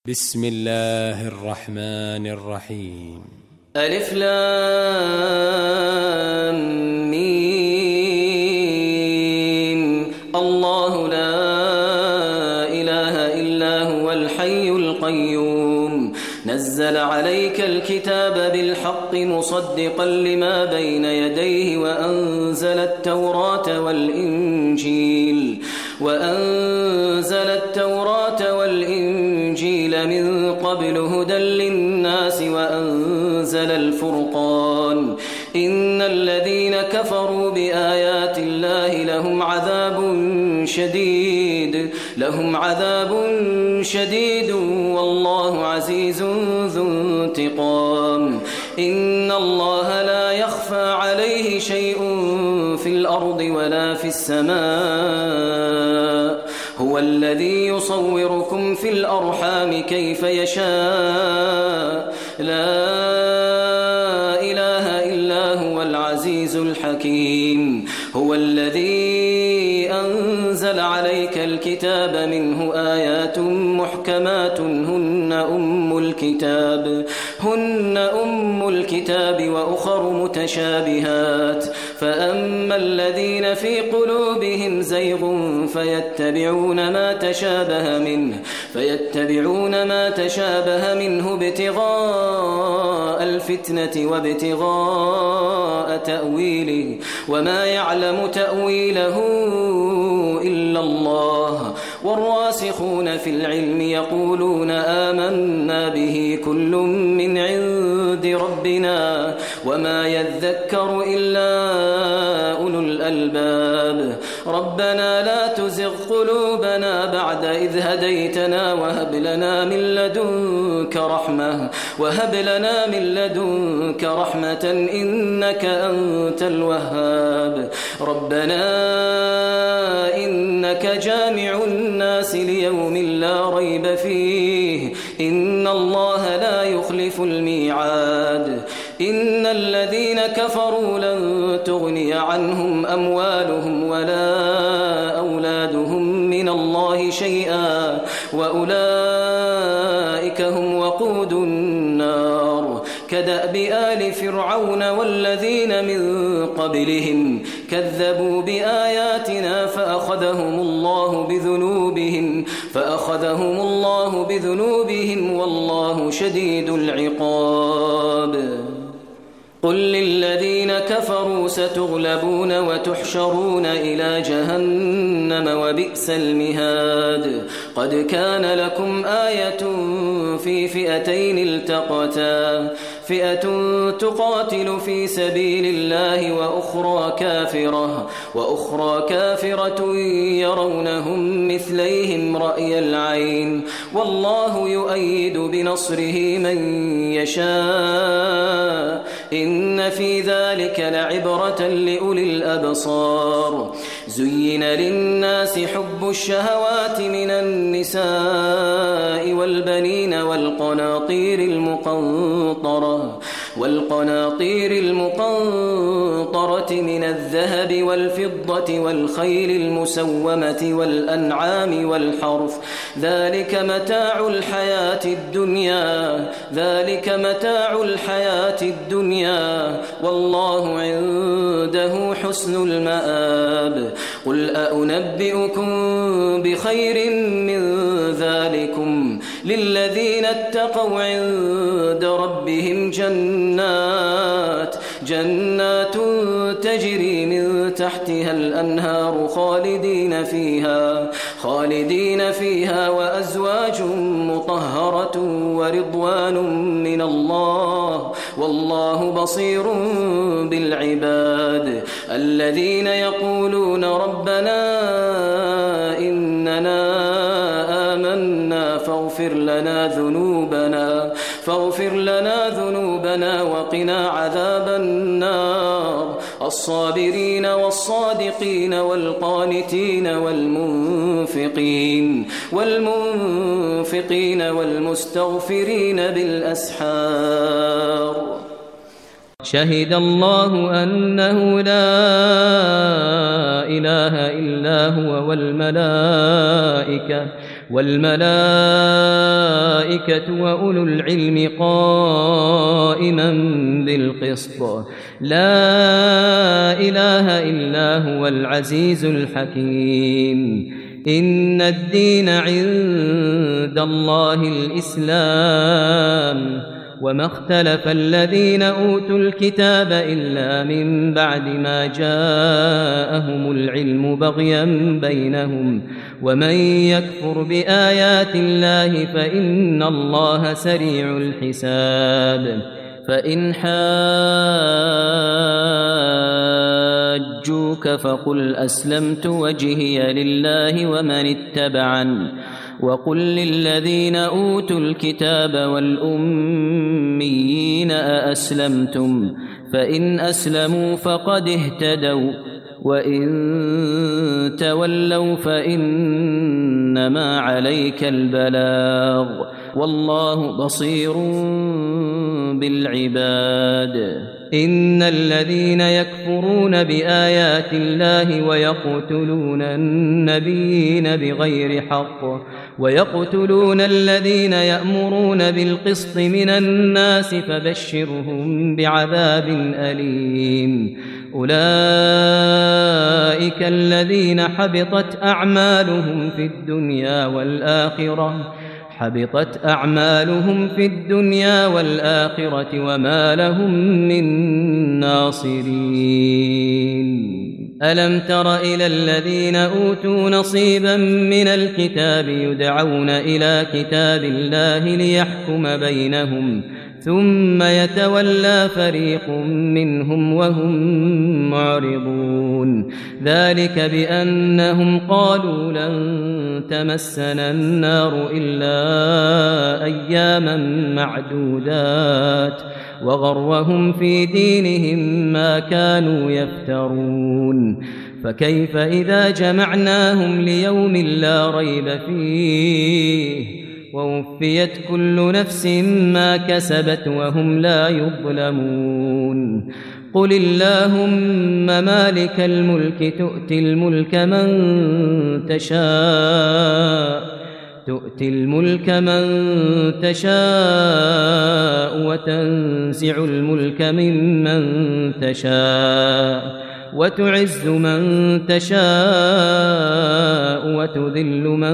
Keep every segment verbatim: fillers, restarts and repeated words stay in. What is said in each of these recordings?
بسم الله الرحمن الرحيم. ألف لام ميم. الله لا إله إلا هو الحي القيوم نزل عليك الكتاب بالحق مصدقا لما بين يديه وأنزل التوراة والإنجيل وأنزل التوراة والإنجيل من قبل هدى للناس وأنزل الفرقان إن الذين كفروا بآيات الله لهم عذاب شديد لهم عذاب شديد والله عزيز ذو انتقام. إن الله لا يخفى عليه شيء في الأرض ولا في السماء هو الذي يصوركم في الأرحام كيف يشاء لا إله إلا هو العزيز الحكيم. هو الذي أنزل عليك الكتاب منه آيات محكمات هن أم الكتاب هن أم الكتاب وأخر متشابهات فأما الذين في قلوبهم زيغ فيتبعون ما تشابه منه فيتبعون ما تشابه منه ابتغاء الفتنة وابتغاء تأويله وما يعلم تأويله إلا الله والراسخون في العلم يقولون آمنا به كل من عند ربنا وما يذكر إلا أولو الألباب. ربنا لا تزغ قلوبنا بعد إذ هديتنا وهب لنا من لدنك رحمة وهب لنا من لدنك رحمة إنك أنت الوهاب. ربنا إنك جامع الناس ليوم لا ريب فيه إن الله لا يخلف الميعاد. إن الذين كفروا لن تغني عنهم أموالهم ولا أولادهم من الله شيئا وأولئك هم وقود النار. كدأب آل فرعون والذين من قبلهم كذبوا بآياتنا فأخذهم الله بذنوبهم فأخذهم الله بذنوبهم والله شديد العقاب. قل للذين كفروا ستغلبون وتحشرون إلى جهنم وبئس المهاد. قد كان لكم آية في فئتين التقتا فئة تقاتل في سبيل الله وأخرى كافرة وأخرى كافرة يرونهم مثليهم رأي العين والله يؤيد بنصره من يشاء إن في ذلك لعبرة لأولي الأبصار. زين للناس حب الشهوات من النساء والبنين والقناطير المقنطرة والقناطير المقنطرة من الذهب والفضة والخيل المسومة والأنعام والحرث ذلك متاع الحياة الدنيا ذلك متاع الحياة الدنيا والله عنده حسن المآب. قل أأنبئكم بخير من ذلكم للذين اتقوا عند ربهم جنات جنات تجري من تحتها الأنهار خالدين فيها خالدين فيها وأزواج مطهرة ورضوان من الله والله بصير بالعباد. الذين يقولون ربنا إننا آمنا فاغفر لنا ذنوبنا فاغفر لنا ذنوبنا وقنا عذاب النار. الصابرين والصادقين والقانتين والمنفقين والمنفقين والمستغفرين بالأسحار. شهد الله أنه لا إله إلا هو والملائكة والملائكة والملائكة وأولو العلم قائما بالقسط لا إله إلا هو العزيز الحكيم إن الدين عند الله الإسلام وما اختلف الذين أوتوا الكتاب إلا من بعد ما جاءهم العلم بغيا بينهم ومن يكفر بآيات الله فإن الله سريع الحساب فإن حاجوك فقل أسلمت وجهي لله ومن اتبعن وقل للذين أوتوا الكتاب والأميين أأسلمتم فإن أسلموا فقد اهتدوا وإن تولوا فإنما عليك البلاغ والله بصير بالعباد إن الذين يكفرون بآيات الله ويقتلون النبيين بغير حق ويقتلون الذين يأمرون بالقسط من الناس فبشرهم بعذاب أليم أولئك الذين حبطت أعمالهم في الدنيا والآخرة حبطت أعمالهم في الدنيا والآخرة وما لهم من ناصرين ألم تر إلى الذين أوتوا نصيبا من الكتاب يدعون إلى كتاب الله ليحكم بينهم ثم يتولى فريق منهم وهم معرضون ذلك بأنهم قالوا لن تمسنا النار إلا أياما معدودات وغرهم في دينهم ما كانوا يفترون فكيف إذا جمعناهم ليوم لا ريب فيه ووفيت كل نفس ما كسبت وهم لا يظلمون قل اللهم مالك الملك تؤتي الملك من تشاء تؤتي الملك من تشاء وتنزع الملك ممن تشاء وتعز من تشاء وتذل من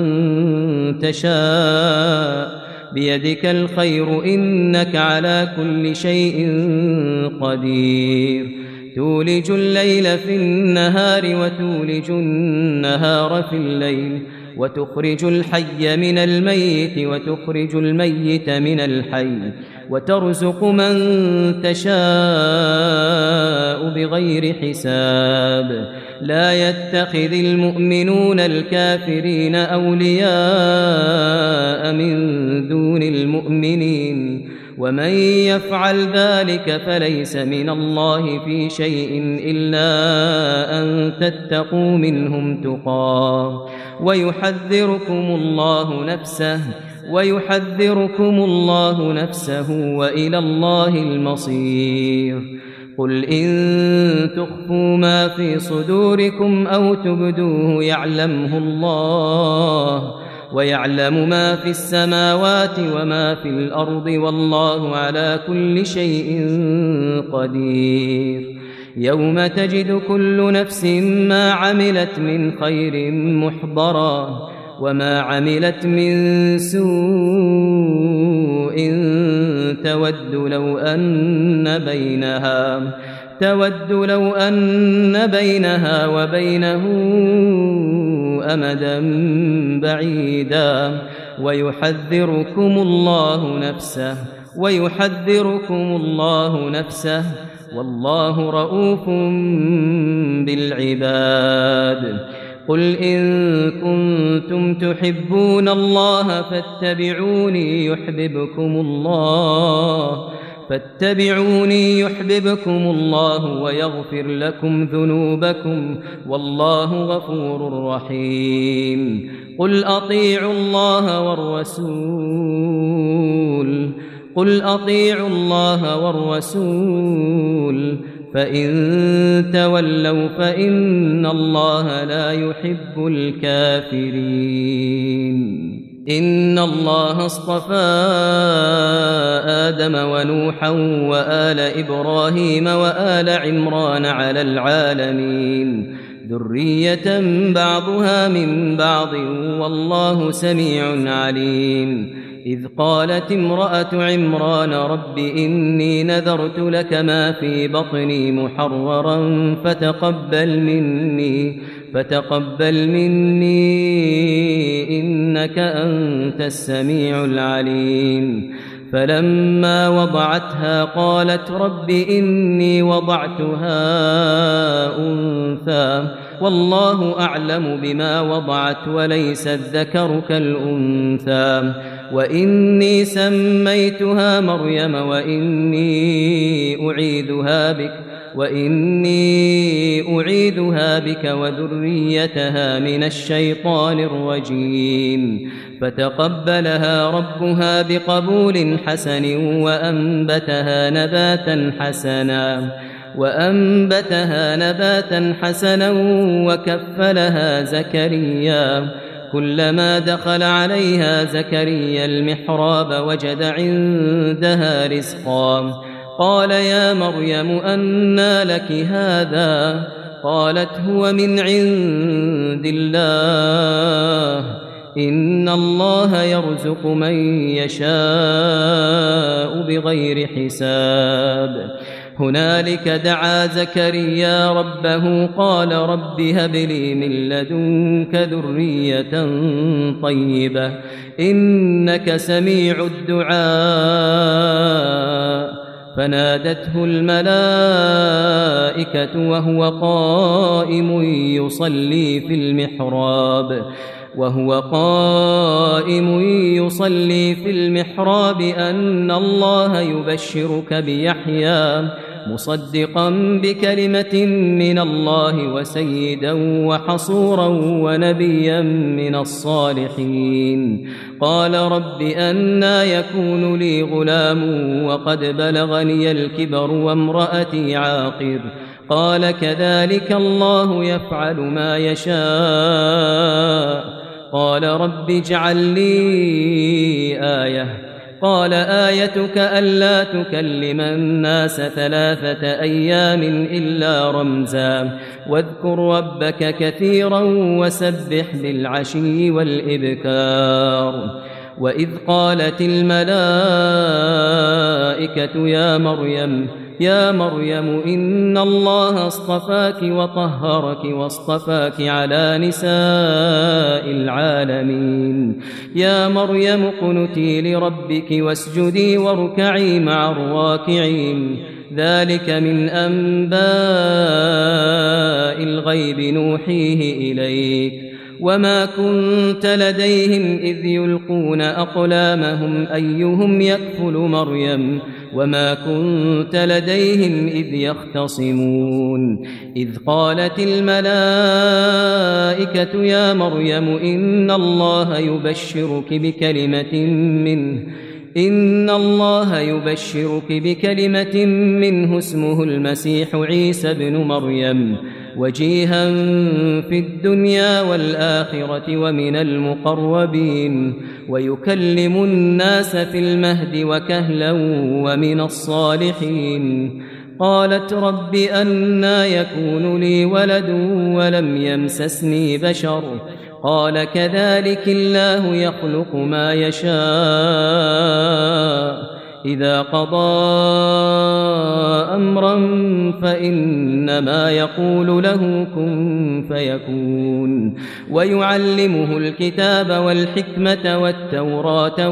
تشاء بيدك الخير إنك على كل شيء قدير تولج الليل في النهار وتولج النهار في الليل وتخرج الحي من الميت وتخرج الميت من الحي وترزق من تشاء بغير حساب لا يتخذ المؤمنون الكافرين أولياء من دون المؤمنين ومن يفعل ذلك فليس من الله في شيء إلا أن تتقوا منهم تقاه ويحذركم الله نفسه ويحذركم الله نفسه وإلى الله المصير قل إن تخفوا ما في صدوركم أو تبدوه يعلمه الله ويعلم ما في السماوات وما في الأرض والله على كل شيء قدير يوم تجد كل نفس ما عملت من خير محضرا وما عملت من سوء تود لو أن بينها تود لو أن بينها وبينه أمدا بعيدا ويحذركم الله نفسه ويحذركم الله نفسه والله رؤوف بالعباد قل إن كنتم تحبون الله فاتبعوني يحببكم الله فاتبعوني يحببكم الله ويغفر لكم ذنوبكم والله غفور رحيم قل أطيعوا الله والرسول قل أطيعوا الله والرسول فإن تولوا فإن الله لا يحب الكافرين إن الله اصطفى آدم ونوحا وآل إبراهيم وآل عمران على العالمين ذرية بعضها من بعض والله سميع عليم إذ قالت امرأة عمران رب إني نذرت لك ما في بطني محررا فتقبل مني فتقبل مني إنك أنت السميع العليم فلما وضعتها قالت رب إني وضعتها أنثى والله أعلم بما وضعت وليس الذكر كالأنثى وإني سميتها مريم وإني أعيذها بك وإني أعيذها بك وذريتها من الشيطان الرجيم فتقبلها ربها بقبول حسن وأنبتها نباتا حسنا وأنبتها نباتا حسنا وكفلها زكريا كلما دخل عليها زكريا المحراب وجد عندها رزقا قال يا مريم أنى لك هذا قالت هو من عند الله إن الله يرزق من يشاء بغير حساب هنالك دعا زكريا ربه قال رب هب لي من لدنك ذرية طيبة إنك سميع الدعاء فنادته الملائكة وهو قائم يصلي في المحراب وهو قائم يصلي في المحراب أن الله يبشرك بيحيى مصدقا بكلمة من الله وسيدا وحصورا ونبيا من الصالحين قال رب أنى يكون لي غلام وقد بلغني الكبر وامرأتي عاقر قال كذلك الله يفعل ما يشاء قال رب اجعل لي آية قال آيتك ألا تكلم الناس ثلاثة أيام إلا رمزا واذكر ربك كثيرا وسبح بالعشي والإبكار وإذ قالت الملائكة يا مريم يا مريم إن الله اصطفاك وطهرك واصطفاك على نساء العالمين يا مريم اقنتي لربك واسجدي واركعي مع الراكعين ذلك من أنباء الغيب نوحيه إليك وما كنت لديهم إذ يلقون أقلامهم أيهم يكفل مريم وما كنت لديهم إذ يختصمون إذ قالت الملائكة يا مريم إن الله يبشرك بكلمة منه إن الله يبشرك بكلمة منه اسمه المسيح عيسى ابن مريم وجيها في الدنيا والآخرة ومن المقربين ويكلم الناس في المهد وكهلا ومن الصالحين قالت رب أنى يكون لي ولد ولم يمسسني بشر قال كذلك الله يخلق ما يشاء إذا قضى أمرا فإنما يقول له كن فيكون ويعلمه الكتاب والحكمة والتوراة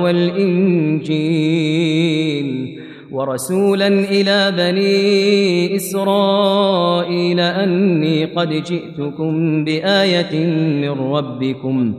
والإنجيل ورسولا إلى بني إسرائيل أني قد جئتكم بآية من ربكم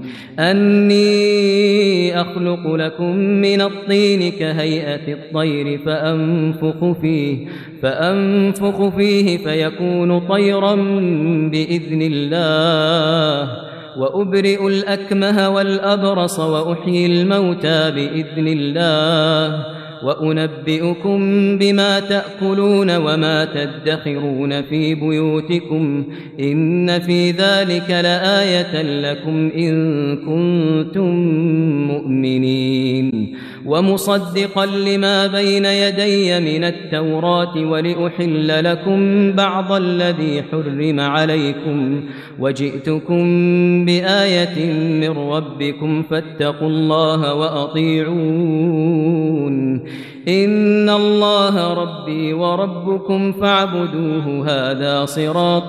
أني أخلق لكم من الطين كهيئة الطير فأنفخ فيه فأنفخ فيه فيكون طيرا بإذن الله وأبرئ الأكمه والأبرص وأحيي الموتى بإذن الله وأنبئكم بما تأكلون وما تدخرون في بيوتكم إن في ذلك لآية لكم إن كنتم مؤمنين ومصدقا لما بين يدي من التوراة ولأحل لكم بعض الذي حرم عليكم وجئتكم بآية من ربكم فاتقوا الله وأطيعون إن الله ربي وربكم فاعبدوه هذا صراط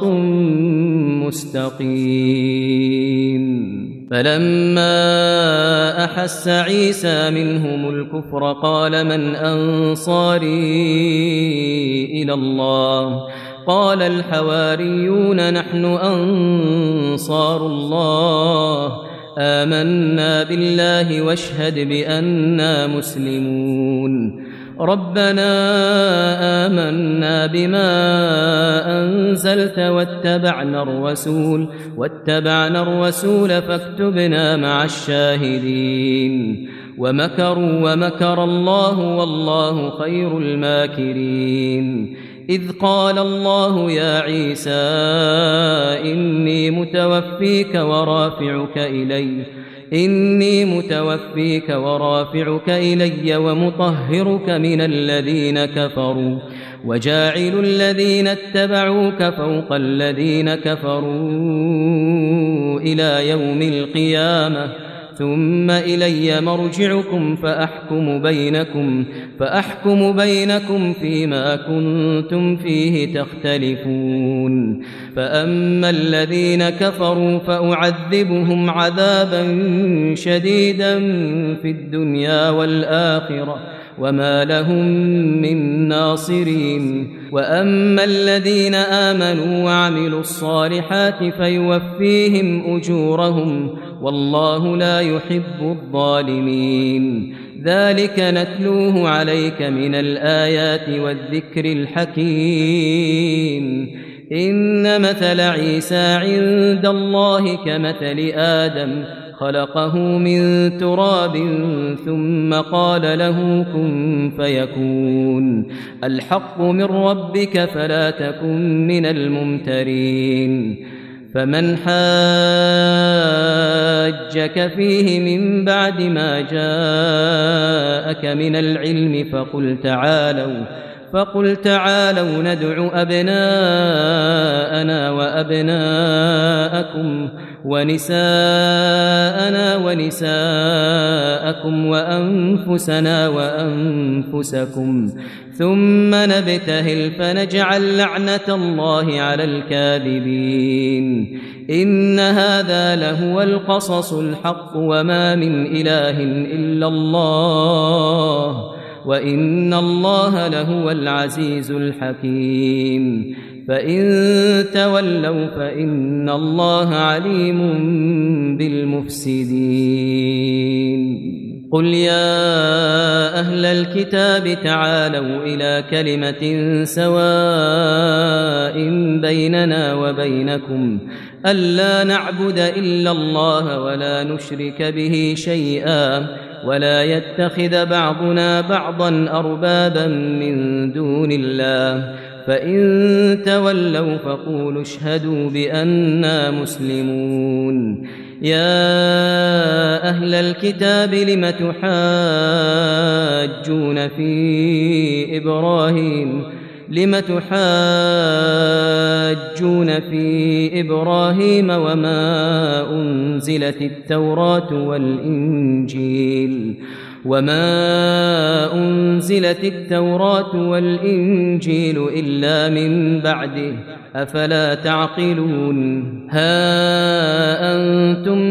مستقيم فلما أحس عيسى منهم الكفر قال من أنصاري إلى الله قال الحواريون نحن أنصار الله آمنا بالله واشهد بأننا مسلمون ربنا آمنا بما أنزلت واتبعنا الرسول واتبعنا الرسول فاكتبنا مع الشاهدين ومكروا ومكر الله والله خير الماكرين إذ قال الله يا عيسى إني متوفيك ورافعك إلي إني متوفيك ورافعك إلي ومطهرك من الذين كفروا وجاعل الذين اتبعوك فوق الذين كفروا إلى يوم القيامة ثم إلي مرجعكم فأحكم بينكم فأحكم بينكم فيما كنتم فيه تختلفون فأما الذين كفروا فأعذبهم عذابا شديدا في الدنيا والآخرة وما لهم من ناصرين وأما الذين آمنوا وعملوا الصالحات فيوفيهم أجورهم والله لا يحب الظالمين ذلك نتلوه عليك من الآيات والذكر الحكيم إن مثل عيسى عند الله كمثل آدم خلقه من تراب ثم قال له كن فيكون الحق من ربك فلا تكن من الممترين فمن حاجك فيه من بعد ما جاءك من العلم فقل تعالوا فقل تعالوا ندع أبناءنا وأبناءكم ونساءنا ونساءكم وأنفسنا وأنفسكم ثم نبتهل فنجعل لعنة الله على الكاذبين إن هذا لهو القصص الحق وما من إله إلا الله وإن الله لهو العزيز الحكيم فإن تولوا فإن الله عليم بالمفسدين قل يا أهل الكتاب تعالوا إلى كلمة سواء بيننا وبينكم ألا نعبد إلا الله ولا نشرك به شيئا ولا يتخذ بعضنا بعضا أربابا من دون الله فإن تولوا فقولوا اشهدوا بأننا مسلمون يا أهل الكتاب لم تحاجون في إبراهيم لم تحاجون في إبراهيم وما أنزلت التوراة والإنجيل وما أنزلت التوراة والإنجيل إلا من بعده أفلا تعقلون ها أنتم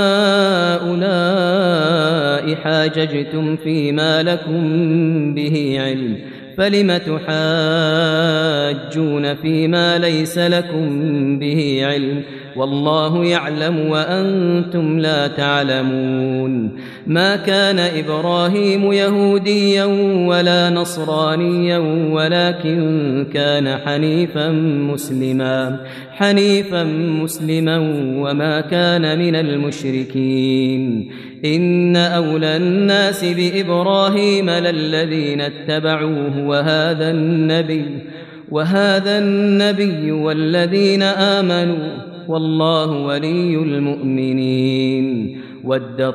هؤلاء حاججتم فيما لكم به علم فلم تحاجون فيما ليس لكم به علم والله يعلم وأنتم لا تعلمون ما كان إبراهيم يهوديا ولا نصرانيا ولكن كان حنيفا مسلما حنيفا مسلما وما كان من المشركين إن أولى الناس بإبراهيم للذين اتبعوه وهذا النبي وهذا النبي والذين آمنوا والله ولي المؤمنين ودت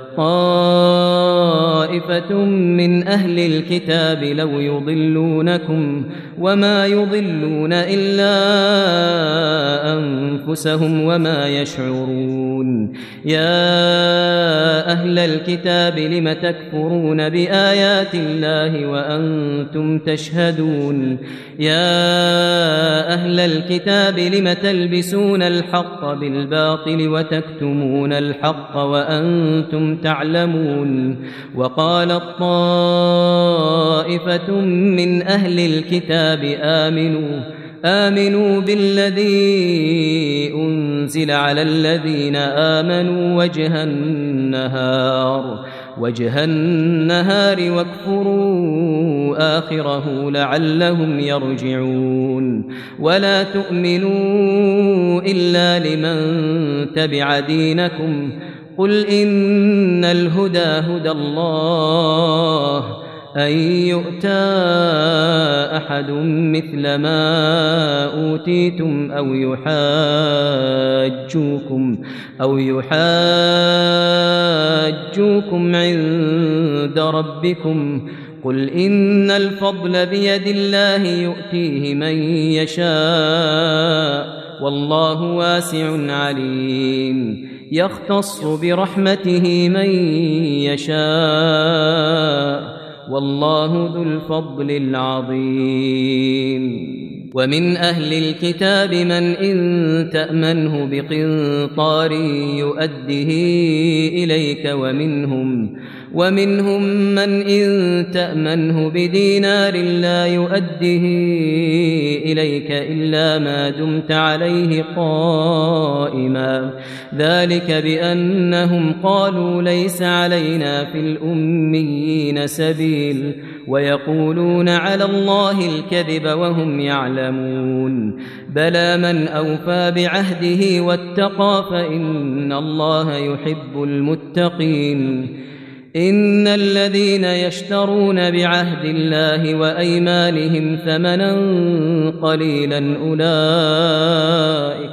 طائفة من أهل الكتاب لو يضلونكم وما يضلون إلا أنفسهم وما يشعرون يا أهل الكتاب لم تكفرون بآيات الله وأنتم تشهدون يا أهل الكتاب لم تلبسون الحق بالباطل وتكتمون الحق وأنتم تعلمون وقالت طائفة من أهل الكتاب آمنوا آمنوا بالذي أنزل على الذين آمنوا وجه النهار وجه النهار واكفروا آخره لعلهم يرجعون ولا تؤمنوا إلا لمن تبع دينكم قل إن الهدى هدى الله أن يؤتى أحد مثل ما أوتيتم أو يحاجوكم أو يحاجوكم عند ربكم قل إن الفضل بيد الله يؤتيه من يشاء والله واسع عليم يختص برحمته من يشاء والله ذو الفضل العظيم ومن أهل الكتاب من إن تأمنه بقنطار يؤده إليك ومنهم ومنهم من إن تأمنه بدينار لا يؤده إليك إلا ما دمت عليه قائما ذلك بأنهم قالوا ليس علينا في الأميين سبيل ويقولون على الله الكذب وهم يعلمون بلى من أوفى بعهده واتقى فإن الله يحب المتقين إن الذين يشترون بعهد الله وأيمانهم ثمنا قليلا أولئك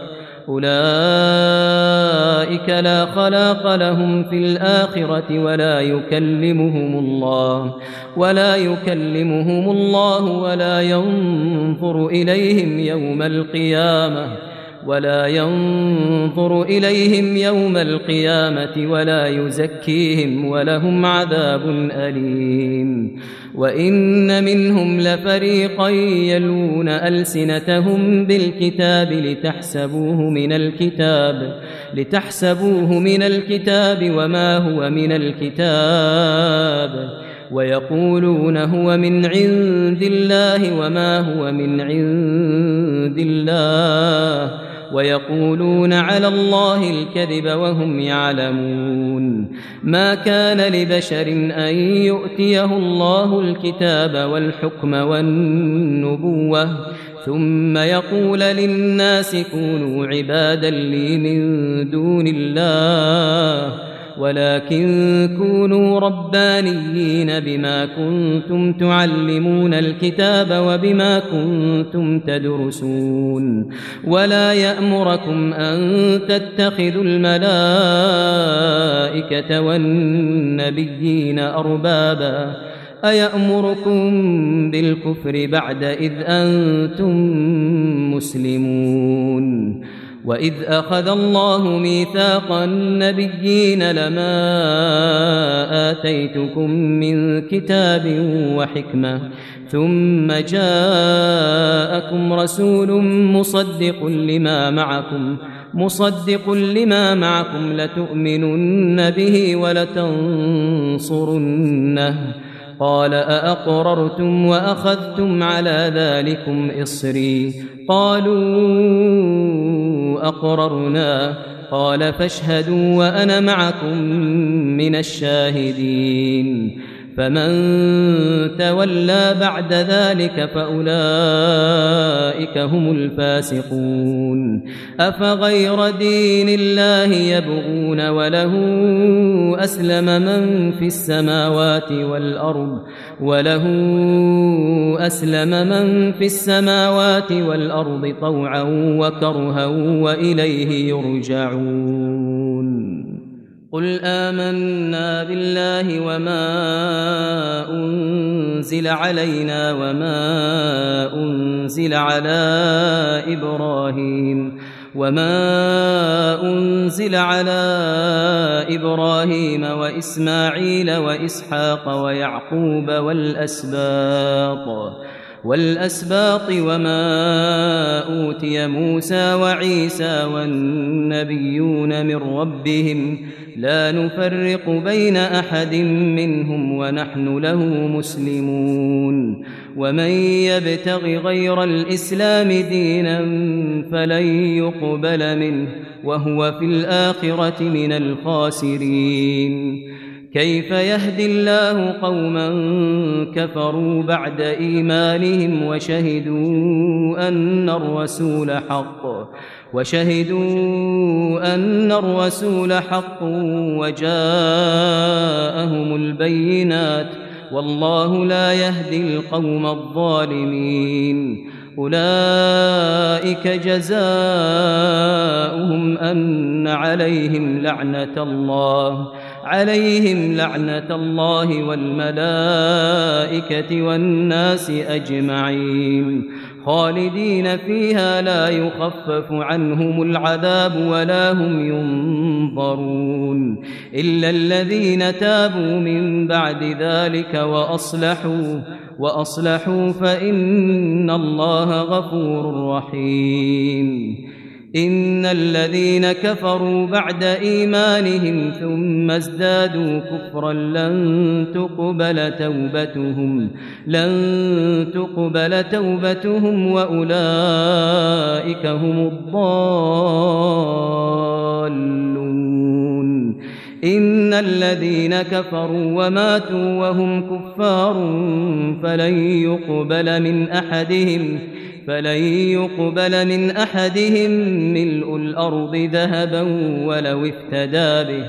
أولئك لا خلاق لهم في الآخرة ولا يكلمهم الله ولا يكلمهم الله ولا ينظر إليهم يوم القيامة ولا ينظر إليهم يوم القيامة ولا يزكيهم ولهم عذاب أليم وإن منهم لفريقا يلون ألسنتهم بالكتاب لتحسبوه من الكتاب لتحسبوه من الكتاب وما هو من الكتاب ويقولون هو من عند الله وما هو من عند الله ويقولون على الله الكذب وهم يعلمون ما كان لبشر أن يؤتيه الله الكتاب والحكم والنبوة ثم يقول للناس كونوا عبادا لي من دون الله ولكن كونوا ربانيين بما كنتم تعلمون الكتاب وبما كنتم تدرسون ولا يأمركم أن تتخذوا الملائكة والنبيين أربابا أيأمركم بالكفر بعد إذ أنتم مسلمون وإذ أخذ الله ميثاق النبيين لما آتيتكم من كتاب وحكمة ثم جاءكم رسول مصدق لما معكم مصدق لما معكم لتؤمنن به ولتنصرنه قال أأقررتم وأخذتم على ذلكم إصري قالوا أقررنا قال فاشهدوا وأنا معكم من الشاهدين فمن تولى بعد ذلك فأولئك هم الفاسقون أفغير دين الله يبغون وله أسلم من في السماوات والأرض وله أسلم من في السماوات والأرض طوعا وكرها وإليه يرجعون قل آمنا بالله وما أنزل علينا وما أنزل على إبراهيم وما أنزل على إبراهيم وإسماعيل وإسحاق ويعقوب والأسباط والأسباط وما أوتي موسى وعيسى والنبيون من ربهم لا نفرق بين أحد منهم ونحن له مسلمون ومن يبتغ غير الإسلام دينا فلن يقبل منه وهو في الآخرة من الخاسرين كيف يهدي الله قوما كفروا بعد إيمانهم وشهدوا أن الرسول حق وشهدوا أن الرسول حق وجاءهم البينات والله لا يهدي القوم الظالمين أولئك جزاؤهم أن عليهم لعنة الله عليهم لعنة الله والملائكة والناس أجمعين خالدين فيها لا يخفف عنهم العذاب ولا هم ينظرون إلا الذين تابوا من بعد ذلك وأصلحوا وأصلحوا فإن الله غفور رحيم إن الذين كفروا بعد إيمانهم ثم ازدادوا كفرا لن تقبل توبتهم لن تقبل توبتهم وأولئك هم الضالون إن الذين كفروا وماتوا وهم كفار فلن يقبل من أحدهم فلن يقبل من أحدهم ملء الأرض ذهبا ولو افتدى به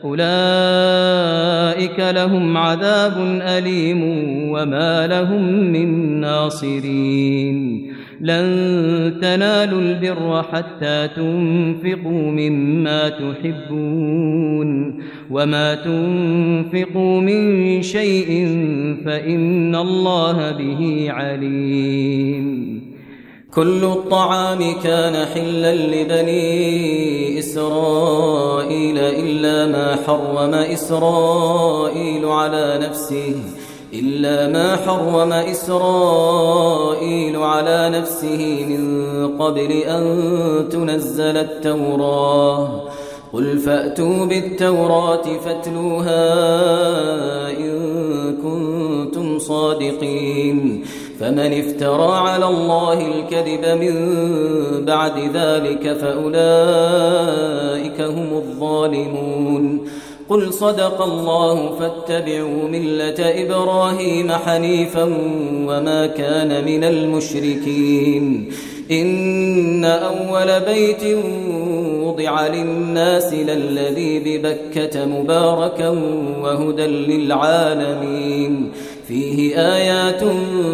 أولئك لهم عذاب أليم وما لهم من ناصرين لن تنالوا البر حتى تنفقوا مما تحبون وما تنفقوا من شيء فإن الله به عليم كل الطعام كان حلا لبني إسرائيل إلا ما حرم إسرائيل على نفسه إلا ما حرم إسرائيل على نفسه من قبل أن تنزل التوراة قل فأتوا بالتوراة فاتلوها إن كنتم صادقين فمن افترى على الله الكذب من بعد ذلك فأولئك هم الظالمون قل صدق الله فاتبعوا ملة إبراهيم حنيفا وما كان من المشركين إن أول بيت وضع للناس للذي ببكة مباركا وهدى للعالمين فيه آيات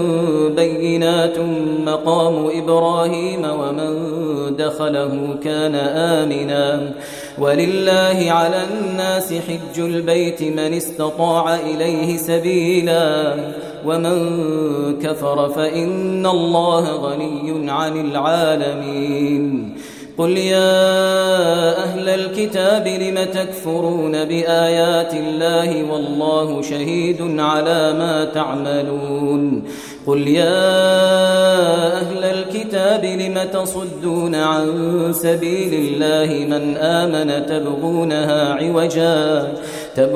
بينات مقام إبراهيم ومن دخله كان آمنا ولله على الناس حج البيت من استطاع إليه سبيلا ومن كفر فإن الله غني عن العالمين قل يا أهل الكتاب لم تكفرون بآيات الله والله شهيد على ما تعملون قل يا أهل الكتاب لم تصدون عن سبيل الله من آمن تبغونها عوجا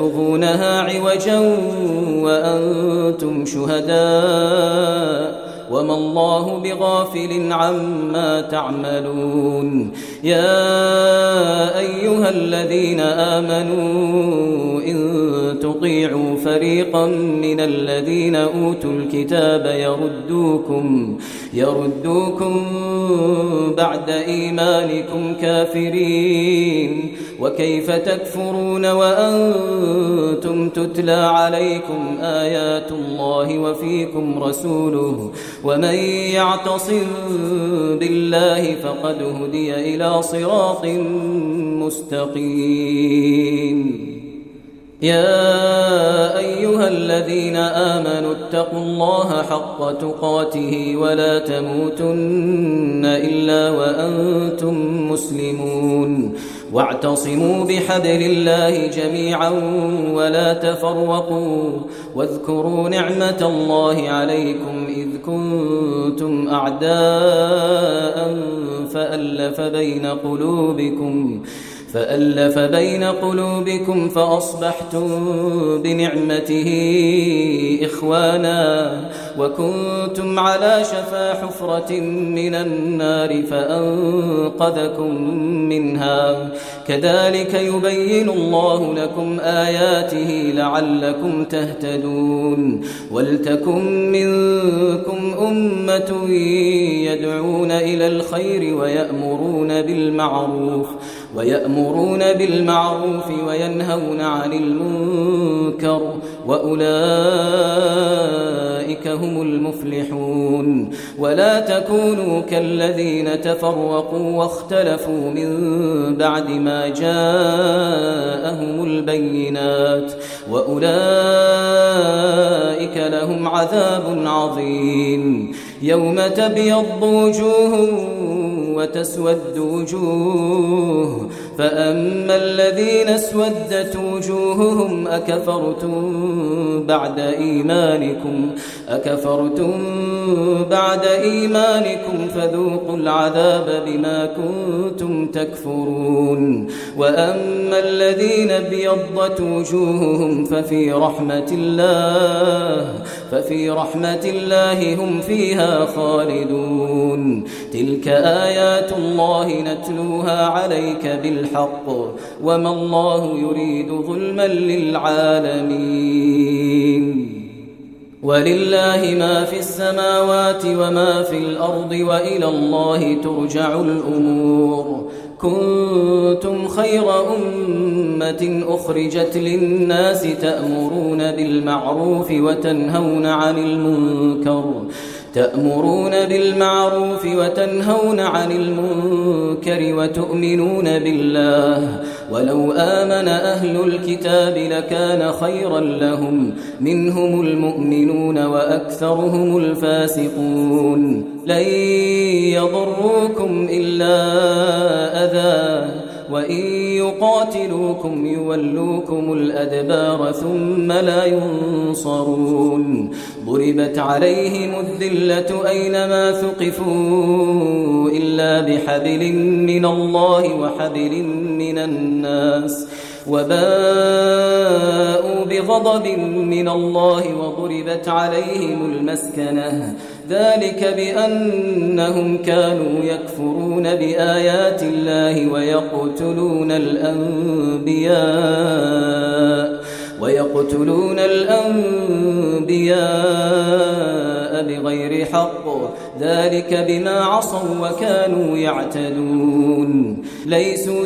تبغونها عوجا وأنتم شهداء وما الله بغافل عما تعملون. يا أيها الذين آمنوا إن تطيعوا فريقا من الذين أوتوا الكتاب يردوكم يردوكم بعد إيمانكم كافرين وكيف تكفرون وأنتم تتلى عليكم آيات الله وفيكم رسوله ومن يعتصم بالله فقد هدي إلى صراط مستقيم. يا أيها الذين آمنوا اتقوا الله حق تقاته ولا تموتن إلا وأنتم مسلمون واعتصموا بحبل الله جميعا ولا تفرقوا واذكروا نعمة الله عليكم إذ كنتم أعداء فألف بين قلوبكم فألف بين قلوبكم فأصبحتم بنعمته إخوانا وكنتم على شفا حفرة من النار فأنقذكم منها كذلك يبين الله لكم آياته لعلكم تهتدون. ولتكن منكم أمة يدعون إلى الخير ويأمرون بالمعروف ويأمرون بالمعروف وينهون عن المنكر وأولئك هم المفلحون. ولا تكونوا كالذين تفرقوا واختلفوا من بعد ما جاءهم البينات وأولئك لهم عذاب عظيم. يوم تبيض وجوه وتسود وجوه فأما الذين اسودت وجوههم أكفرتم بعد إيمانكم أكفرتم بعد إيمانكم فذوقوا العذاب بما كنتم تكفرون. وأما الذين ابيضت وجوههم ففي رحمة الله ففي رحمة الله هم فيها خالدون. تلك آيات الله نتلوها عليك بالحق وما الله يريد ظلما للعالمين. ولله ما في السماوات وما في الأرض وإلى الله ترجع الأمور. كنتم خير أمة أخرجت للناس تأمرون بالمعروف وتنهون عن المنكر تأمرون بالمعروف وتنهون عن المنكر وتؤمنون بالله ولو آمن أهل الكتاب لكان خيرا لهم منهم المؤمنون وأكثرهم الفاسقون. لن يضروكم إلا أذى وإن يقاتلوكم يولوكم الأدبار ثم لا ينصرون. ضربت عليهم الذلة أينما ثقفوا إلا بحبل من الله وحبل من الناس وباءوا بغضب من الله وضربت عليهم المسكنة ذلك بأنهم كانوا يكفرون بآيات الله ويقتلون الأنبياء ويقتلون الأنبياء بغير حق ذلك بما عصوا وكانوا يعتدون. ليسوا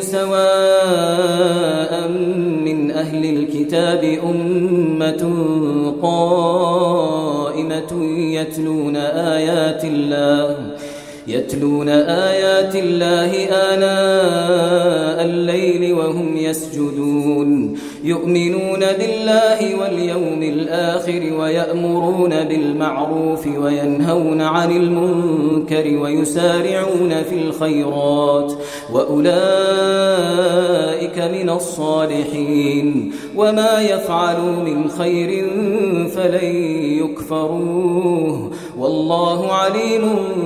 سواء من أهل الكتاب أمة قائمة يتلون آيات الله يتلون آيات الله آناء الليل وهم يسجدون يؤمنون بالله واليوم الآخر ويأمرون بالمعروف وينهون عن المنكر ويسارعون في الخيرات وأولئك من الصالحين. وما يفعلوا من خير فلن يكفروه والله عليم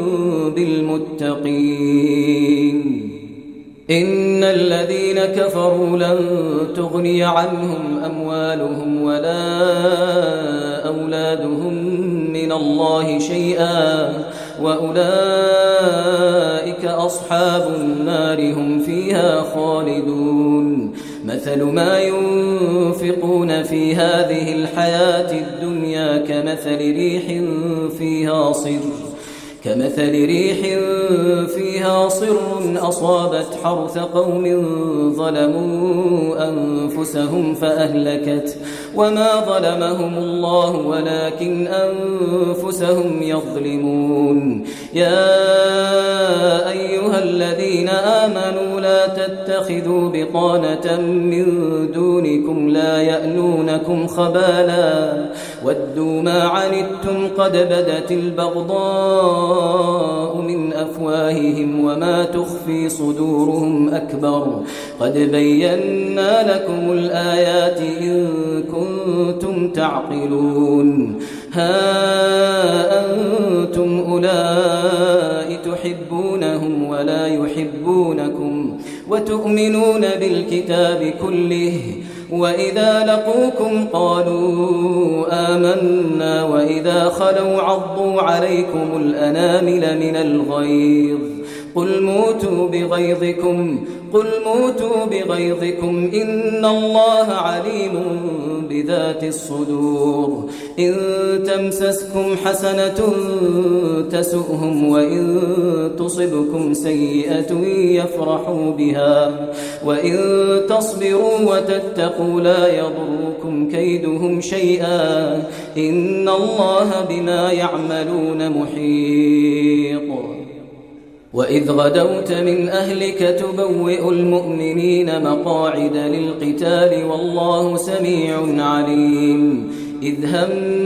بالمتقين. إن الذين كفروا لن تغني عنهم أموالهم ولا أولادهم من من الله شيئا وأولئك أصحاب النار هم فيها خالدون مثل ما ينفقون في هذه الحياة الدنيا كمثل ريح فيها صر كمثل ريح فيها صر أصابت حرث قوم ظلموا أنفسهم فأهلكت وما ظلمهم الله ولكن أنفسهم يظلمون يا أيها الذين آمنوا لا تتخذوا بطانة من دونكم لا يألونكم خبالا ودوا ما عنتم قد بدت البغضاء من أفواههم وما تخفي صدورهم أكبر قد بينا لكم الآيات إن كنتم تعقلون ها أنتم أولئك تحبونهم ولا يحبونكم وتؤمنون بالكتاب كله وإذا لقوكم قالوا آمنا وإذا خلوا عضوا عليكم الأنامل من الغيظ قل موتوا بغيظكم قل موتوا بغيظكم إن الله عليم بذات الصدور إن تمسسكم حسنة تسؤهم وإن تصبكم سيئة يفرحوا بها وإن تصبروا وتتقوا لا يضركم كيدهم شيئا إن الله بما يعملون محيط وإذ غدوت من أهلك تبوئ المؤمنين مقاعد للقتال والله سميع عليم إذ هم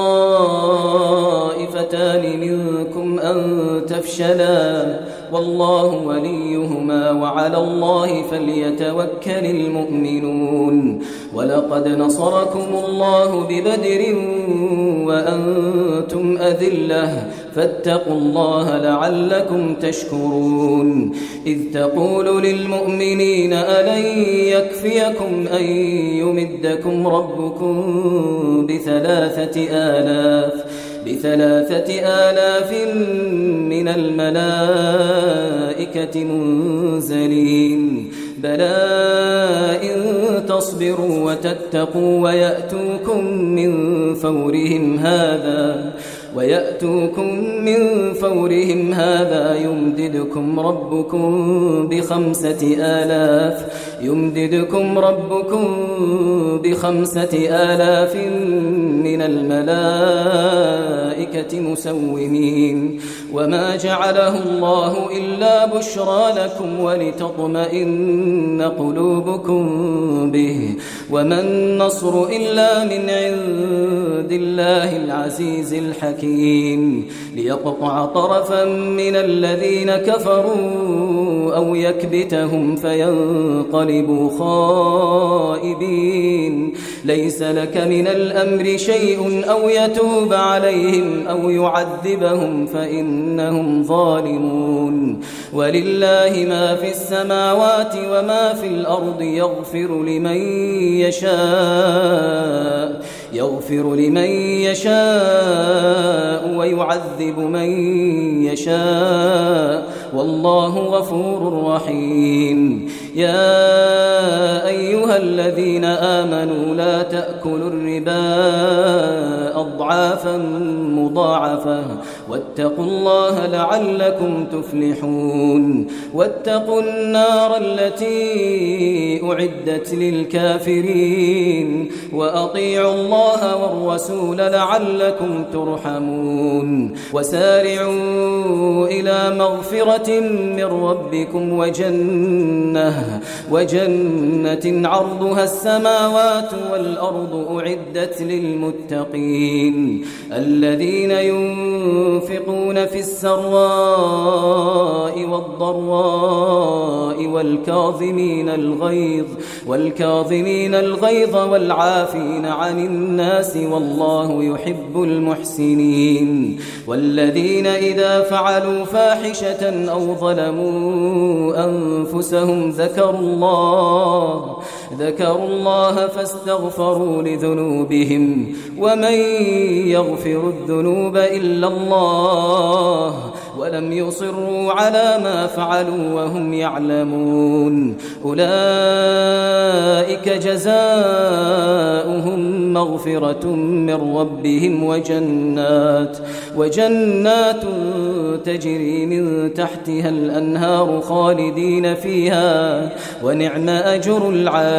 الطائفتان منكم أن تفشلا والله وليهما وعلى الله فليتوكل المؤمنون ولقد نصركم الله ببدر وأنتم أذلة فاتقوا الله لعلكم تشكرون إذ تقول للمؤمنين ألن يكفيكم أن يمدكم ربكم بثلاثة آلاف بثلاثة آلاف من الملائكة منزلين بلى إن تصبروا وتتقوا ويأتوكم من فورهم هذا ويأتوكم من فورهم هذا يمددكم ربكم بخمسة آلاف يمددكم ربكم بخمسة آلاف من الملائكة مسومين وما جعله الله إلا بشرى لكم ولتطمئن قلوبكم به وما النصر إلا من عند الله العزيز الحكيم ليقطع طرفا من الذين كفروا أو يكبتهم فينقلبوا خائبين ليس لك من الأمر شيء أو يتوب عليهم أو يعذبهم فإنهم ظالمون ولله ما في السماوات وما في الأرض يغفر لمن يشاء يغفر لمن يشاء ويعذب من يشاء والله غفور رحيم يا أيها الذين آمنوا لا تأكلوا الربا أضعافا مضاعفة واتقوا الله لعلكم تفلحون واتقوا النار التي أعدت للكافرين وأطيعوا الله والرسول لعلكم ترحمون وسارعوا إلى مغفرة من ربكم وجنة وجنة عرضها السماوات والأرض أعدت للمتقين الذين ينفقون في السراء والضراء والكاظمين الغيظ والكاظمين الغيظ والعافين عن الناس والله يحب المحسنين والذين إذا فعلوا فاحشة أو ظلموا أنفسهم ذكروا الله ذكروا الله فاستغفروا لذنوبهم ومن يغفر يغفر الذنوب إلا الله ولم يصروا على ما فعلوا وهم يعلمون أولئك جزاؤهم مغفرة من ربهم وجنات وجنات تجري من تحتها الأنهار خالدين فيها ونعم أجر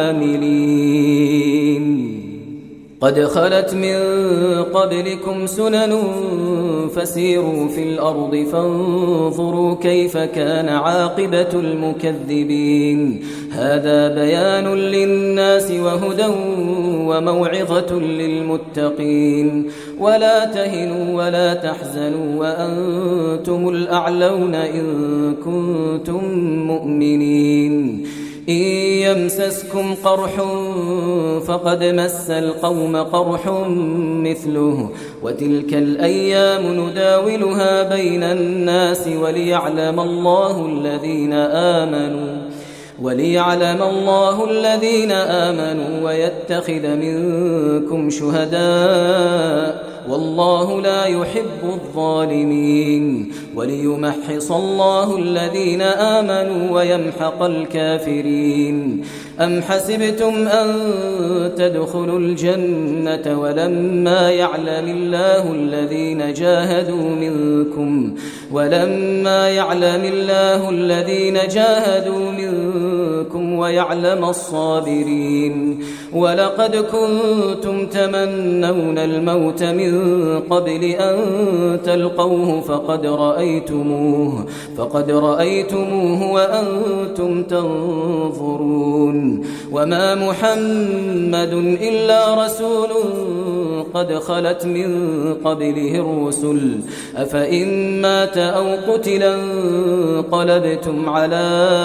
العاملين قد خلت من قبلكم سنن فسيروا في الأرض فانظروا كيف كان عاقبة المكذبين هذا بيان للناس وهدى وموعظة للمتقين ولا تهنوا ولا تحزنوا وأنتم الأعلون إن كنتم مؤمنين إن يمسسكم قرح فقد مس القوم قرح مثله وتلك الأيام نداولها بين الناس وليعلم الله الذين آمنوا وليعلم الله الذين آمنوا ويتخذ منكم شهداء والله لا يحب الظالمين وليمحص الله الذين آمنوا ويمحق الكافرين أم حسبتم أن تدخلوا الجنة ولما يعلم الله الذين جاهدوا منكم ولما يعلم الله الذين جاهدوا منكم ويعلم الصابرين ولقد كنتم تمنون الموت من قبل أن تلقوه فقد رأيتموه فقد رأيتموه وأنتم تنظرون وما محمد إلا رسول قد خلت من قبله الرسل أفإن مات أو قتلا انقلبتم على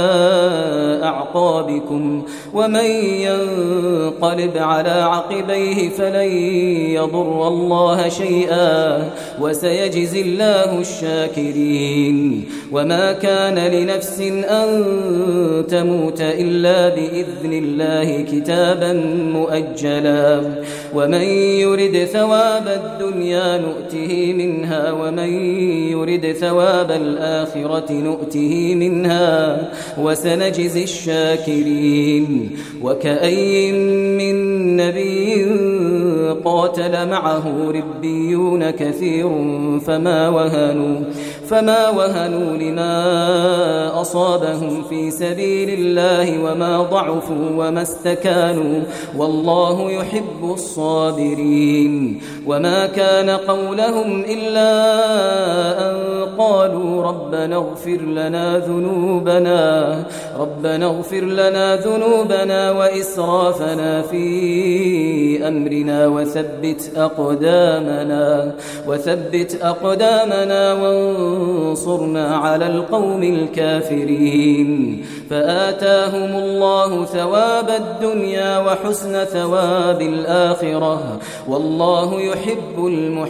أعقابكم ومن ينقلب على عقبيه فلن يضر الله شيئا وسيجزي الله الشاكرين وما كان لنفس أن تموت إلا بإذن الله كتابا مؤجلا ومن يرد ثواب الدنيا نؤته منها ومن يرد ثواب الآخرة نؤته منها وسنجزي الشاكرين وكأي من نبي قاتل معه ربيون كثير فما وهنوا فما وهنوا لما أصابهم في سبيل الله وما ضعفوا وما استكانوا والله يحب الصابرين وما كان قولهم إلا أن قالوا ربنا اغفر لنا ذنوبنا ربنا اغفر لنا ذنوبنا وإسرافنا في أمرنا وثبت أقدامنا وثبت أقدامنا وانصرنا على القوم الكافرين فآتاهم الله ثواب الدنيا وحسن ثواب الآخرة والله يحب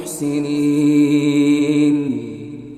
المحسنين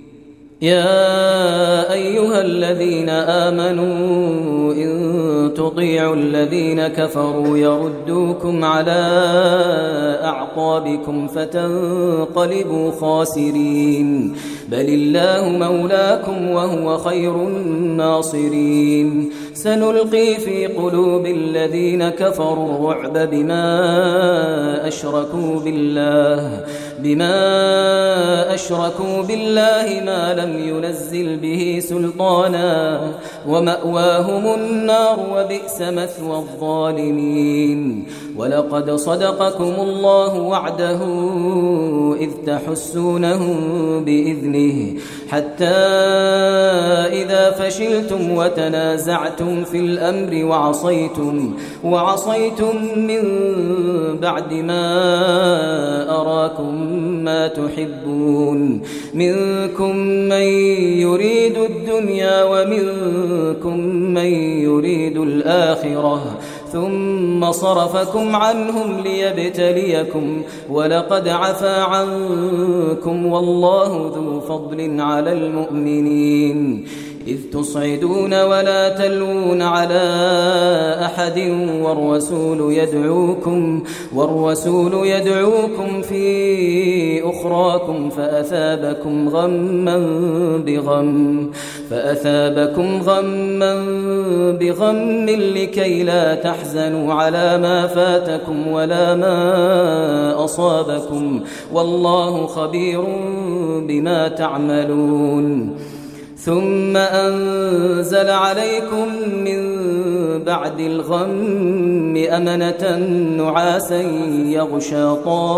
يا أيها الذين آمنوا إن تطيعوا الذين كفروا يردوكم على أعقابكم فتنقلبوا خاسرين بل الله مولاكم وهو خير الناصرين سنلقي في قلوب الذين كفروا الرعب بما أشركوا بالله بما أشركوا بالله ما لم ينزل به سلطانا ومأواهم النار وبئس مثوى الظالمين ولقد صدقكم الله وعده إذ تحسونهم بإذنه حتى إذا فشلتم وتنازعتم في الأمر وعصيتم وعصيتم من بعد ما أراكم ما تحبون منكم من يريد الدنيا ومنكم من يريد الآخرة ثم صرفكم عنهم ليبتليكم ولقد عفا عنكم والله ذو فضل على المؤمنين إذ تصعدون ولا تلوون على أحد والرسول يدعوكم والرسول يدعوكم في أخراكم فأثابكم غما بغم فأثابكم غما بغم لكي لا تحزنوا على ما فاتكم ولا ما أصابكم والله خبير بما تعملون ثم أنزل عليكم من بعد الغم أمنة نعاسا يغشى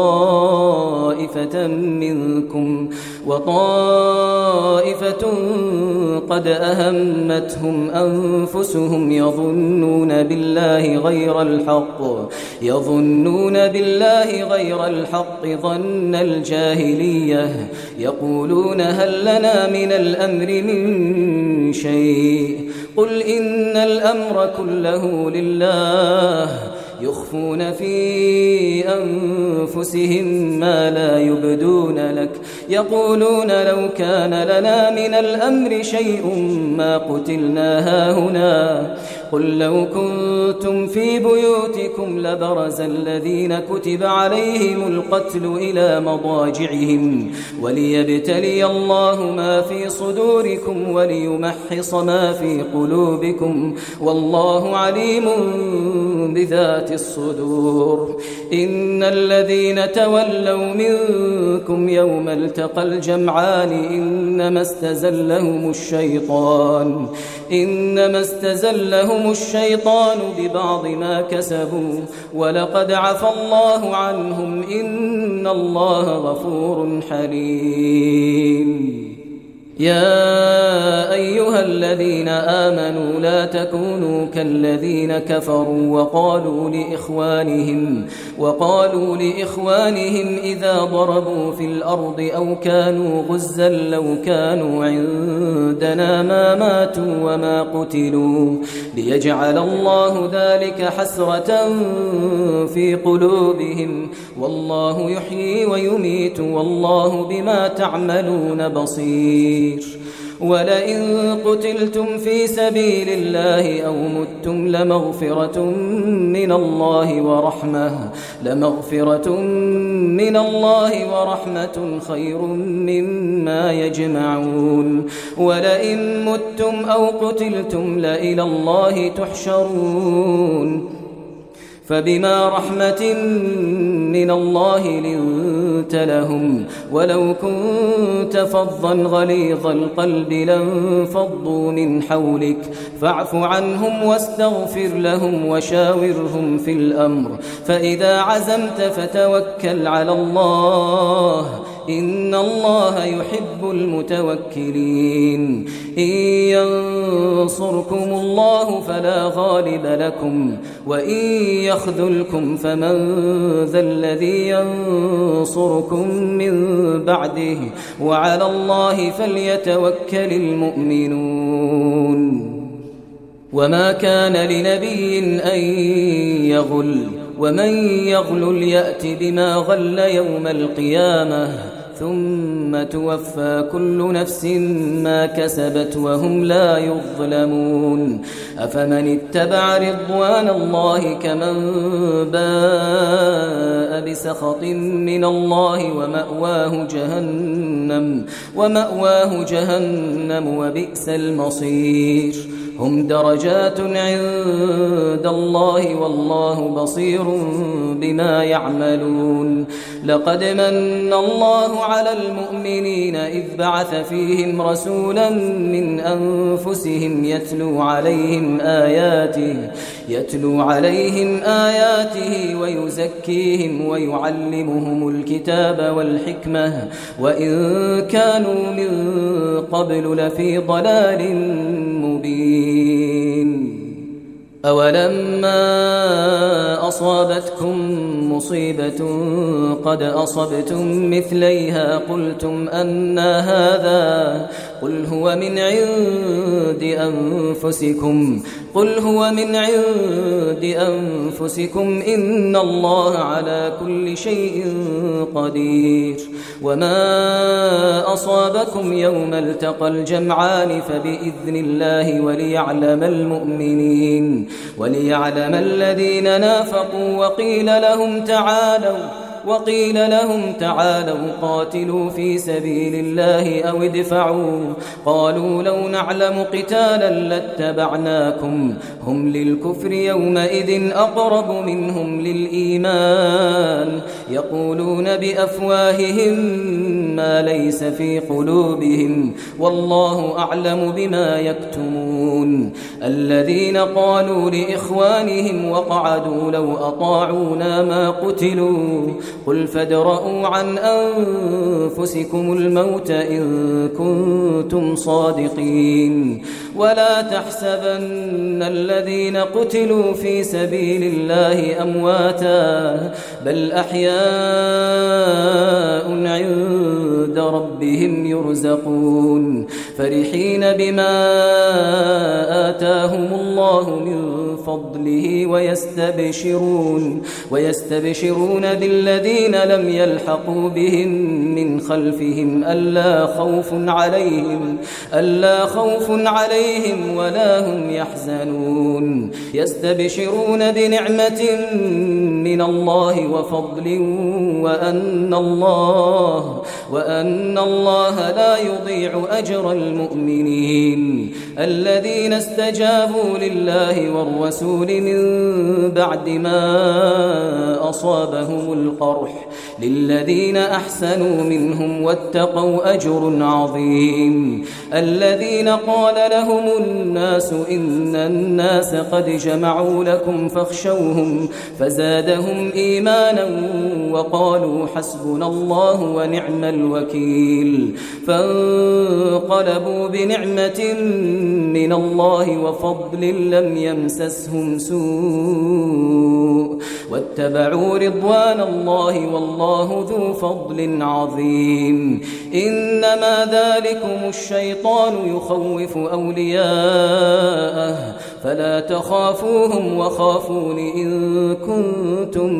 طائفة منكم وطائفة قد أهمتهم أنفسهم يظنون بالله غير الحق يظنون بالله غير الحق ظن الجاهلية يقولون هل لنا من الأمر من شيء قل إن الأمر كله لله يخفون في أنفسهم ما لا يبدون لك يقولون لو كان لنا من الأمر شيء ما قتلنا هاهنا قل لو كنتم في بيوتكم لبرز الذين كتب عليهم القتل إلى مضاجعهم وليبتلي الله ما في صدوركم وليمحص ما في قلوبكم والله عليم بذات الصدور إن الذين تولوا منكم يوم التقى الجمعان إنما استزلهم الشيطان إنما استزلهم الشيطان ببعض ما كسبوا ولقد عفى الله عنهم إن الله غفور حليم يا أيها الذين آمنوا لا تكونوا كالذين كفروا وقالوا لإخوانهم وقالوا لإخوانهم إذا ضربوا في الأرض أو كانوا غزا لو كانوا عندنا ما ماتوا وما قتلوا ليجعل الله ذلك حسرة في قلوبهم والله يحيي ويميت والله بما تعملون بصير ولئن قتلتم في سبيل الله أو متم لمغفرة من الله ورحمة لمغفرة من الله ورحمة خير مما يجمعون ولئن متم أو قتلتم لإلى الله تحشرون فبما رحمة من الله لنت لهم ولو كنت فظا غليظ القلب لانفضوا من حولك فاعف عنهم واستغفر لهم وشاورهم في الأمر فإذا عزمت فتوكل على الله إن الله يحب المتوكلين إن ينصركم الله فلا غالب لكم وإن يخذلكم فمن ذا الذي ينصركم من بعده وعلى الله فليتوكل المؤمنون وما كان لنبي أن يغل ومن يغل يأت بما غل يوم القيامة ثم توفى كل نفس ما كسبت وهم لا يظلمون أفمن اتبع رضوان الله كمن باء بسخط من الله ومأواه جهنم ومأواه جهنم وبئس المصير هم درجات عند الله والله بصير بما يعملون لقد من الله على المؤمنين إذ بعث فيهم رسولا من أنفسهم يتلو عليهم آياته يتلو عليهم آياته ويزكيهم ويعلمهم الكتاب والحكمة وإن كانوا من قبل لفي ضلال مبين أولما أصابتكم مصيبة قد أصبتم مثليها قلتم أنى هذا قل هو من عند أنفسكم قل هو من عند أنفسكم إن الله على كل شيء قدير وما أصابكم يوم التقى الجمعان فبإذن الله وليعلم المؤمنين وليعلم الذين نافقوا وقيل لهم تعالوا وقيل لهم تعالوا قاتلوا في سبيل الله أو ادفعوا قالوا لو نعلم قتالا لاتبعناكم هم للكفر يومئذ أقرب منهم للإيمان يقولون بأفواههم ما ليس في قلوبهم والله أعلم بما يكتمون الذين قالوا لإخوانهم وقعدوا لو أطاعونا ما قتلوا قل فادرءوا عن أنفسكم الموت إن كنتم صادقين ولا تحسبن الذين قتلوا في سبيل الله أمواتا بل أحياء عند ربهم يرزقون فرحين بما آتاهم الله من فضله ويستبشرون ويستبشرون بالذين لم يلحقوا بهم من خلفهم ألا خوف عليهم ألا خوف عليهم ولا هم يحزنون يستبشرون بنعمة من الله وفضل وأن الله وأن الله لا يضيع أجر المؤمنين الذين استجابوا لله والرسول من بعد ما أصابهم القرح للذين أحسنوا منهم واتقوا أجر عظيم الذين قال لهم الناس إن الناس قد جمعوا لكم فاخشوهم فزادهم إيمانا وقالوا حسبنا الله ونعم الوكيل فانقلبوا بنعمة من الله وفضل لم يمسسهم سوء واتبعوا رضوان الله والله ذو فضل عظيم إنما ذلكم الشيطان يخوف أولياءه فلا تخافوهم وخافون إن كنتم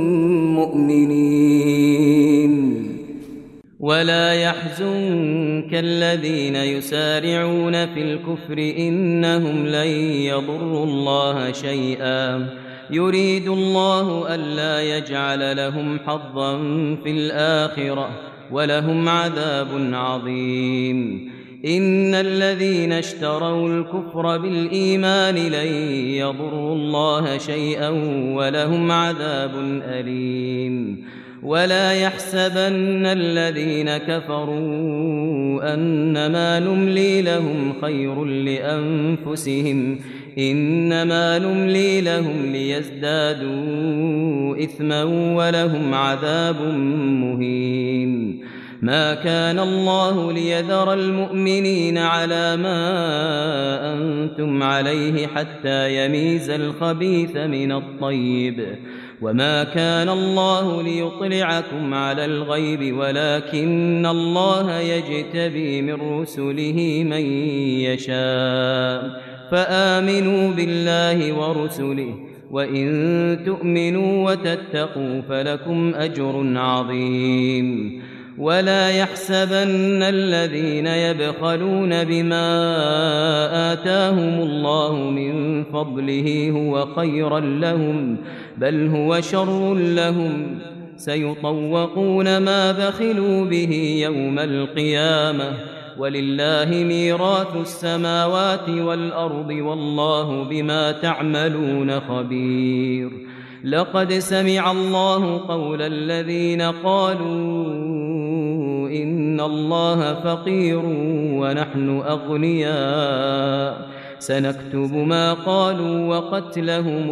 مؤمنين ولا يحزنك الذين يسارعون في الكفر إنهم لن يضروا الله شيئا يريد الله ألا يجعل لهم حظا في الآخرة ولهم عذاب عظيم إن الذين اشتروا الكفر بالإيمان لن يضروا الله شيئا ولهم عذاب أليم ولا يحسبن الذين كفروا أنما نملي لهم خير لأنفسهم إنما نملي لهم ليزدادوا إثما ولهم عذاب مهين ما كان الله ليذر المؤمنين على ما أنتم عليه حتى يميز الخبيث من الطيب وما كان الله ليطلعكم على الغيب ولكن الله يجتبي من رسله من يشاء فآمنوا بالله ورسله وإن تؤمنوا وتتقوا فلكم أجر عظيم ولا يحسبن الذين يبخلون بما آتاهم الله من فضله هو خيرا لهم بل هو شر لهم سيطوقون ما بخلوا به يوم القيامة ولله ميراث السماوات والأرض والله بما تعملون خبير لقد سمع الله قول الذين قالوا إن الله فقير ونحن أغنياء سنكتب ما قالوا وقتلهم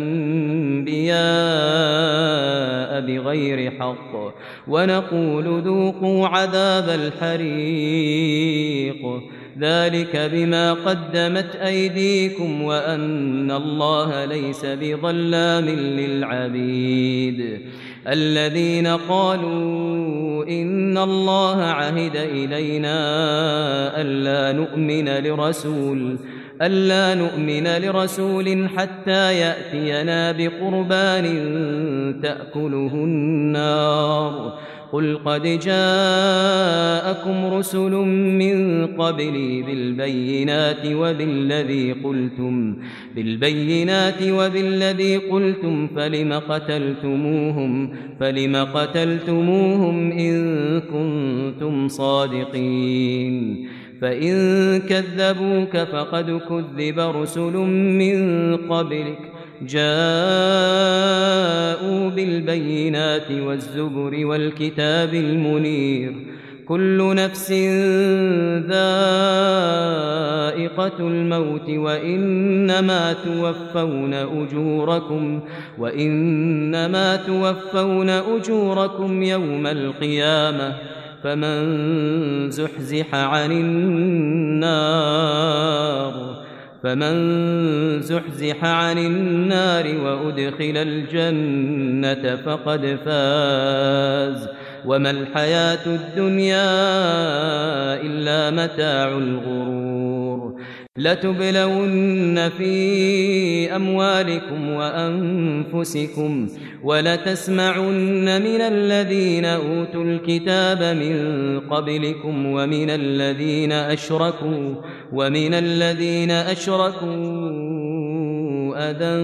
الأنبياء بغير حق ونقول ذوقوا عذاب الحريق ذلك بما قدمت أيديكم وأن الله ليس بظلام للعبيد الذين قالوا إن الله عهد إلينا ألا نؤمن لرسول ألا نؤمن لرسول حتى يأتينا بقربان تأكله النار قل قد جاءكم رسل من قبلي بالبينات وبالذي قلتم بالبينات وبالذي قلتم فلم قتلتموهم فلم قتلتموهم إن كنتم صادقين فإن كذبوك فقد كذب رسل من قبلك جاءوا بالبينات والزبر والكتاب المنير كل نفس ذائقة الموت وإنما توفون أجوركم وإنما توفون أجوركم يوم القيامة فمن زحزح عن النار فمن زحزح عن النار وأدخل الجنة فقد فاز وما الحياة الدنيا إلا متاع الغرور لتبلون في أموالكم وأنفسكم ولتسمعن من الذين أوتوا الكتاب من قبلكم ومن الذين أشركوا ومن الذين أشركوا أذى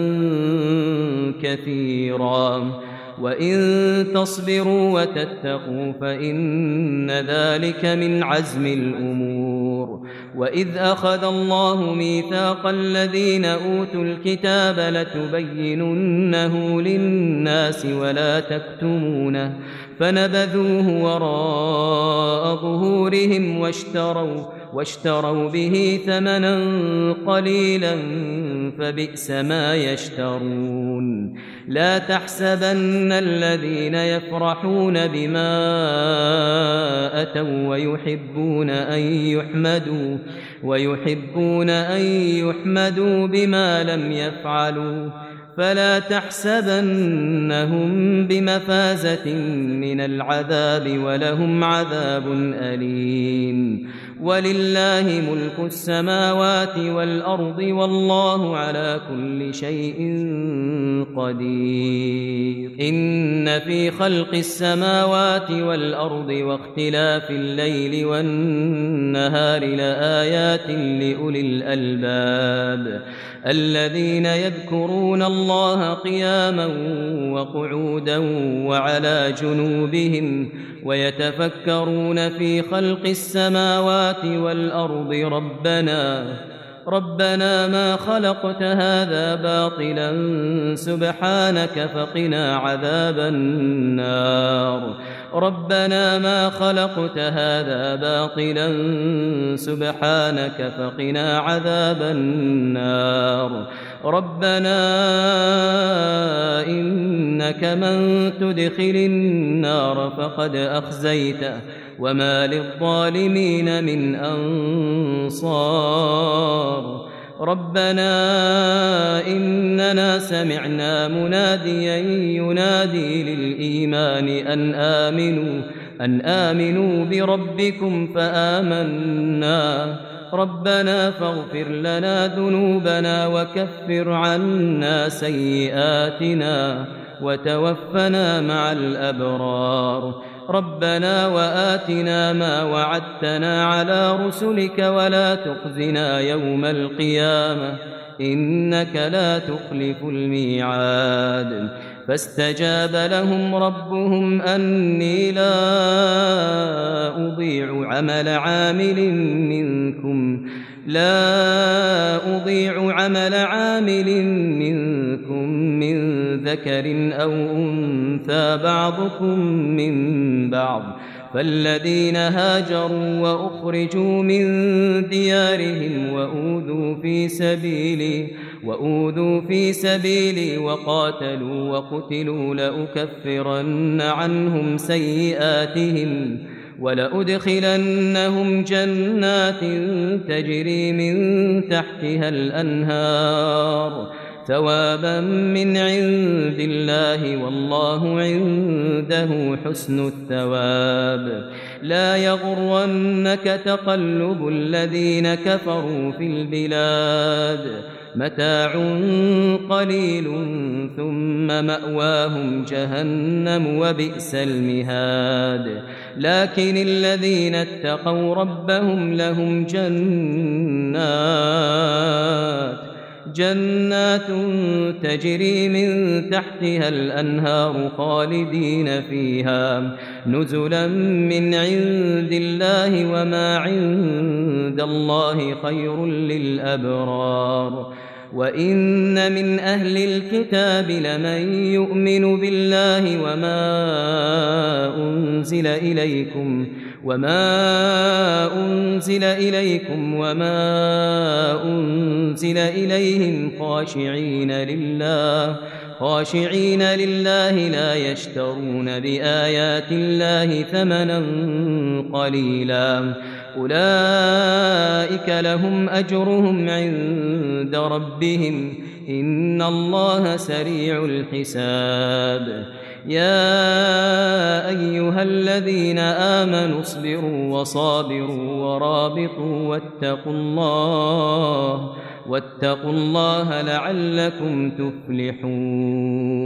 كثيرا وإن تصبروا وتتقوا فإن ذلك من عزم الأمور وإذ أخذ الله ميثاق الذين أوتوا الكتاب لتبيننه للناس ولا تكتمونه فنبذوه وراء ظهورهم واشتروا واشتروا به ثمنا قليلا فبئس ما يشترون لا تحسبن الذين يفرحون بما أتوا ويحبون أن يحمدوا ويحبون أن يحمدوا بما لم يفعلوا فلا تحسبنهم بمفازة من العذاب ولهم عذاب أليم ولله ملك السماوات والأرض والله على كل شيء قدير إن في خلق السماوات والأرض واختلاف الليل والنهار لآيات لأولي الألباب الذين يذكرون الله قياما وقعودا وعلى جنوبهم ويتفكرون في خلق السماوات والأرض ربنا ربنا ما خلقت هذا باطلا سبحانك فقنا عذاب النار ربنا ما خلقت هذا باطلا سبحانك فقنا عذاب النار ربنا إنك من تدخل النار فقد أخزيته وما للظالمين من أنصار ربنا إننا سمعنا مناديا ينادي للإيمان أن آمنوا أن آمنوا بربكم فآمنا ربنا فاغفر لنا ذنوبنا وكفر عنا سيئاتنا وتوفنا مع الأبرار ربنا وآتنا ما وعدتنا على رسلك ولا تخزنا يوم القيامة إنك لا تخلف الميعاد فاستجاب لهم ربهم أني لا أضيع عمل عامل منكم لا أضيع عمل عامل منكم من ذكر أو أنثى بعضكم من بعض فالذين هاجروا وأخرجوا من ديارهم وأوذوا في سبيلي وأوذوا في سبيلي وقاتلوا وقتلوا لأكفرن عنهم سيئاتهم ولأدخلنهم جنات تجري من تحتها الأنهار ثوابا من عند الله والله عنده حسن الثواب لا يغرنك تقلب الذين كفروا في البلاد متاع قليل ثم مأواهم جهنم وبئس المهاد لكن الذين اتقوا ربهم لهم جنات جنات تجري من تحتها الأنهار خالدين فيها نزلا من عند الله وما عند الله خير للأبرار وإن من أهل الكتاب لمن يؤمن بالله وما أنزل إليكم وما أنزل إليكم وما أنزل إليهم خاشعين لله خاشعين لله لا يشترون بآيات الله ثمنا قليلا أولئك لهم أجرهم عند ربهم إن الله سريع الحساب يا أيها الذين آمنوا اصبروا وصابروا ورابطوا واتقوا الله واتقوا الله لعلكم تفلحون